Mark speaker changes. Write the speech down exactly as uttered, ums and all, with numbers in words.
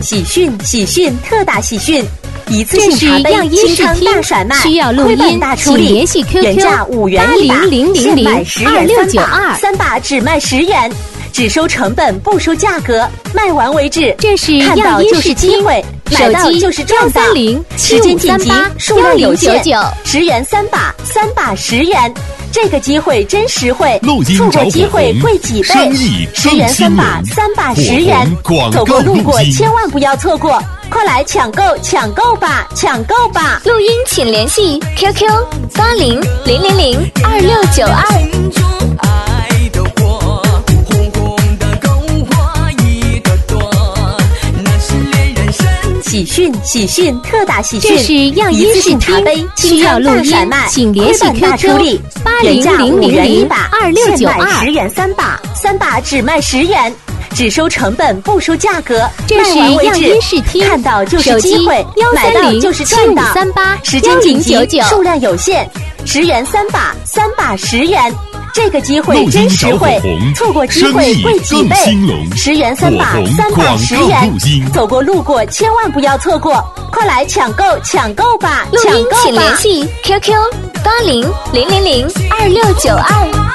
Speaker 1: 喜讯喜讯特大喜讯！一次性茶杯清仓大甩卖，
Speaker 2: 需要录音
Speaker 1: 大出力，
Speaker 2: 联系 Q Q
Speaker 1: 原价五元一把，现买十元三把，三把只卖十元，只收成本不收价格，卖完为止。
Speaker 2: 这是
Speaker 1: 看到就是机会，买到就是赚到。时间紧急，数量有限，十元三把，三把十元。这个机会真实惠，错过机会贵几倍。十元三把，三把十元，走过路过千万不要错过，快来抢购抢购吧，抢购吧！
Speaker 3: 录音请联系 Q Q 八零零零零二六九二。
Speaker 1: 喜讯喜讯特大喜讯！
Speaker 2: 这是样音视听，需要录音请联系 Q Q 八零零零零二六九二，
Speaker 1: 十元三把，三把只卖十元，只收成本不收价格。
Speaker 2: 这是样音视听，
Speaker 1: 看到就是机会，买到就是赚到。
Speaker 2: 三八
Speaker 1: 时间紧急，数量有限，十元三把，三把十元。这个机会真实惠，错过机会贵几倍。十元三把，三把十元，走过路过千万不要错过，快来抢购抢购吧！
Speaker 3: 录音请联系 Q Q 八零零零零二六九二。